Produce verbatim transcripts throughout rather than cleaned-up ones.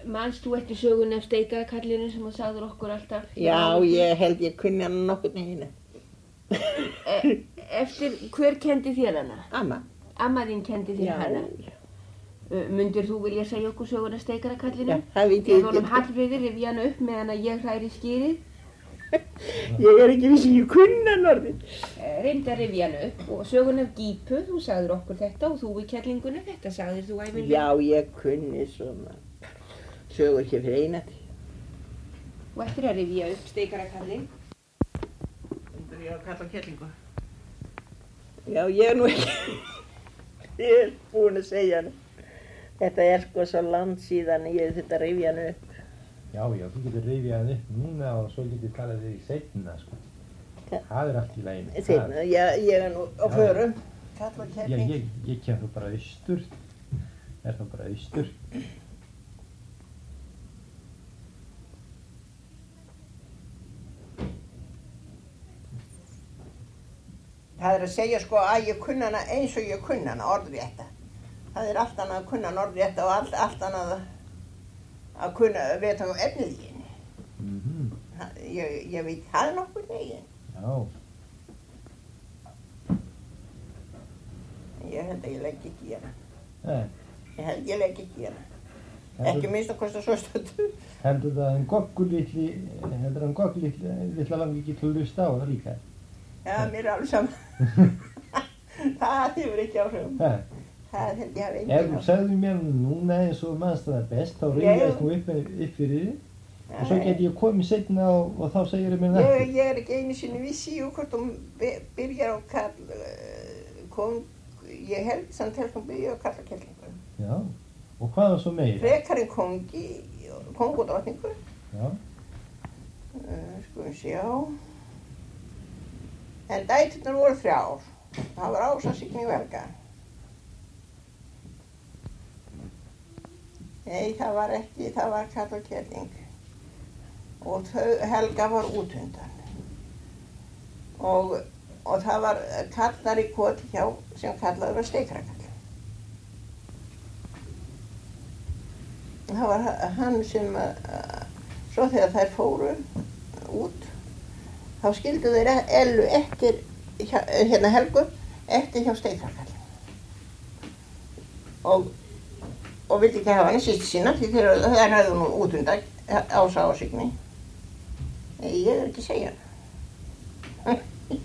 Manst þú eftir sögunni af steikarakallinum sem þú sagðir okkur alltaf? Já, ég held ég kunni hann nokkurn veginn. E eftir, hver kendi þér hana? Amma. Amma þín kendi þér Já, hana? já. Mundir þú vilja segja okkur söguna af steikarakallinum? Já, það veit ég Ég honum ekki. Hallfríði rifja hana upp meðan að ég hræri skýrið. Ég er ekki viss, ég kunni hann orðið. Reyndi að rifja hana upp og söguna af Gípu, þú sagðir okkur þetta og þú við kellinguna, þetta sagðir þú ævinlega. Já, ég kunni svona sögur hér fyrir einati. Og eftir að rifja upp steikarakallin. Undur ég að kalla kellingu. Já, ég er nú ekki, ég er búin að segja hann. Þetta er sko svo langt síðan ég þurfti að rifja hann upp. Já, já, þú getur rifjað hann upp núna og svo getur talað þig í seinna, sko. Það er allt í laginu. Seinna, já, ég er nú á förum. Kalla Já, kelling. ég, ég kem þú bara austur. Er þá bara austur. Það er að segja sko að ég kunna hana eins og ég kunna hana orðrétta. Það er allt annað að kunna hana orðrétta og allt, allt annað að kunna veta á efnið í henni. Mhm. Ég, ég veit það nokkur veginn. Já. Ég held að ég legg ekki í hana. Nei. Ég held ég legg ekki í hana. Ekki minnst að kosta svo stöðu. Heldur það að hann goggur litli, heldur hann goggur litli, litla langi ekki til að hlusta á það líka? Já, mér er alveg saman. Það hefur ekki áhrifum. Nei. Það held ég hafi Ef engin þú áhrif. sagði mér núna eins og mannst það er best, þá Já, reyðast já. nú upp, upp fyrir þig og svo Já, get ég komið seinna og, og þá segir mér Ég, nættur. ég er ekki einu sinni vissi jú hvort hún by- byrjar á kall, uh, kong, ég held samt helst hún byrjar á kalla kellingu. Já. Og hvað var svo meira? Frekar en kongi, kongodrottningu, Já. uh, sko við sjá. En dæturnar voru þrjár, það var Ása, Signý og Helga. Nei, það var ekki, það var kall og kelling. Og þau, Helga var út undan. Og, og það var kallar í koti hjá sem kallaður var steikarakall. Það var hann sem, uh, svo þegar þær fóru út, þá skildu þeir Ellu eftir, hjá- hérna Helgu, eftir hjá steikarakall. Og, og vildi ekki hafa hann sýst sína, því þeir þær hefðu nú út undan Ása og Signý. Nei, ég er ekki að segja hann.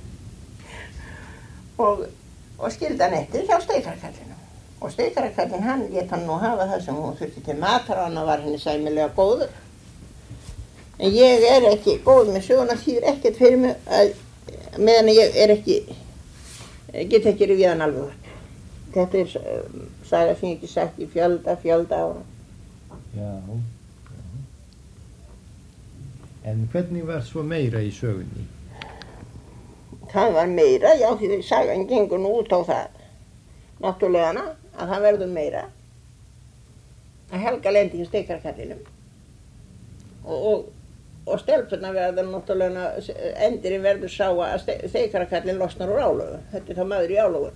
og, og skildi hann eftir hjá steikarakallinu. Og steikarakallin hann lét hann nú hafa það sem hún þurfti til matar og hann var henni sæmilega góður. En ég er ekki góð með söguna þýðir ekkert fyrir mig að meðan ég er ekki, get ekki rifjað hann alveg upp. Þetta er um, saga sem ég ekki sagt í fjölda, fjölda ára. Já. Já. En hvernig var svo meira í sögunni? Það var meira, já því þegar sagan gengur nú út á það, náttúrulega hana, að það verður meira. Að Helga lendi í steikarakallinum. Og, og, og stelpurnar verður náttúrulega, endirinn verður sá að ste steikarakallin losnar úr álögu. Þetta er þá maður í álögu.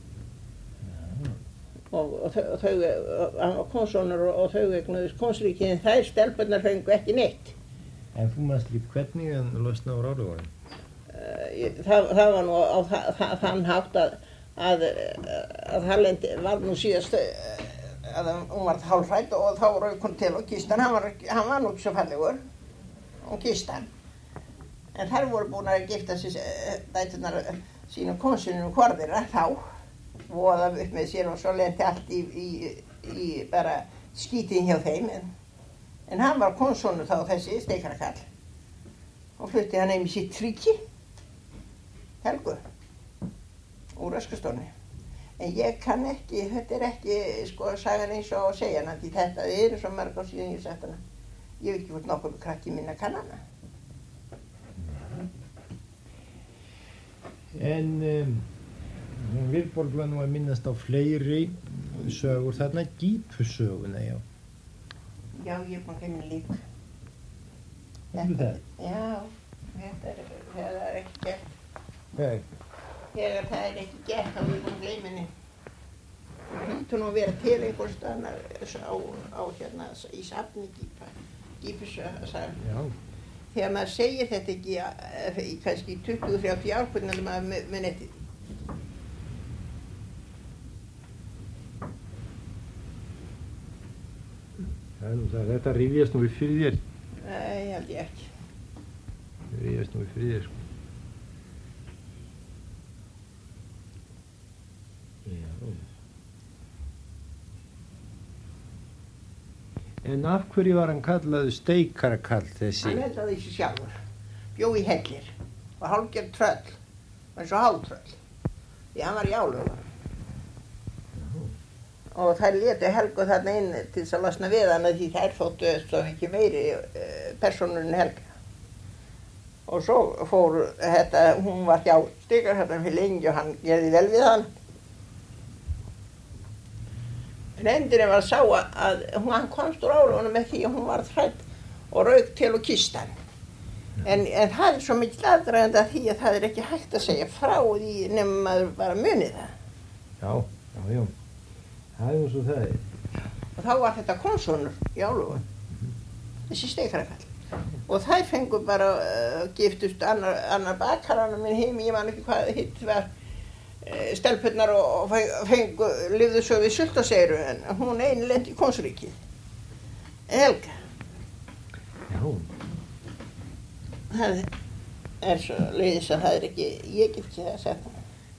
Og, og þau, og þau, hann var konsónur og, og þau egnuðist konsríkinn, þær stelpurnar fengu ekki neitt. En þú manst ekki hvernig hann losna úr álögunum? Uh, ég- það, það var nú á það, það, þann hátt að, að, að Hallendi var nú síðast uh, að hún var hálfrætt og þá rauk hún til og kistan, hann var, ekki- hann var nú ekki svo fallegur, hún kistan. En þær voru búin að gifta sér uh, dæturnar uh, sínum konsunum hvorðira þá, voða upp með sér og svo lenti allt í, í, í bara skítinn hjá þeim. En, en hann var konsónu þá þessi steikarakall og flutti hann heim í sitt fríki, Helgu, úr öskustofni. En ég kann ekki, þetta er ekki sko sagan eins og að segja hana, því þetta er svo mörg á síðan ég sett hana. Ég hef ekki fórt nokkuð krakki minna kann hana. En um, Vilborg var nú að minnast á fleiri sögur, þarna Gípusöguna, já. Já, ég er búin að glemja líka. Heldur það? Já, þetta er, það er ekki gert. Nei. Þegar það er ekki gert, þá er ég búin að gleyma henni. hlýtur nú að vera til einhvers staðar á, á hérna í safni Gípa, Gípusaga. Já. Þegar maður segir þetta ekki uh, í kannski tuttugu til þrjátíu ár, hvernig maður mun eftir því. Það er nú það, þetta rifjast nú við fyrir þér. Nei, held ég ekki. Þetta rifjast nú við fyrir þér, sko. Já. En af hverju var hann kallaður steikarakall þessi? Hann eldaði þessi sjálfur, bjó í hellir, var hálfgerð tröll, var eins og hálftröll, því hann var í álöfum. Og þær létu Helgu þarna inn til þess að losna við hana því þær þóttu svo ekki meiri uh, persónur en Helga. Og svo fór þetta, hún var hjá steikarakallum fyrir lengi og hann gerði vel við hann. En endurinn var að sá að hún, hann komst úr álöfunum með því að hún var hrædd og rauk til og kyssti hann. En, en það er svo mikið aðdragandi að því að það er ekki hægt að segja frá því nema maður bara muni það. Já, já, já. Það er nú svo það er. Og þá var þetta konsonur í álöfun, þessi steikarakall. Og þær fengu bara uh, giftust annar, annar bakarann minn heimi, ég man ekki hvað hitt var, uh, stelpunnar og, og fengu, lifðu svo við sultaseiru, en hún einu lendi í konsuríkið. Helga. Já. Það er svo leiðis að það er ekki, ég get ekki það að segja það.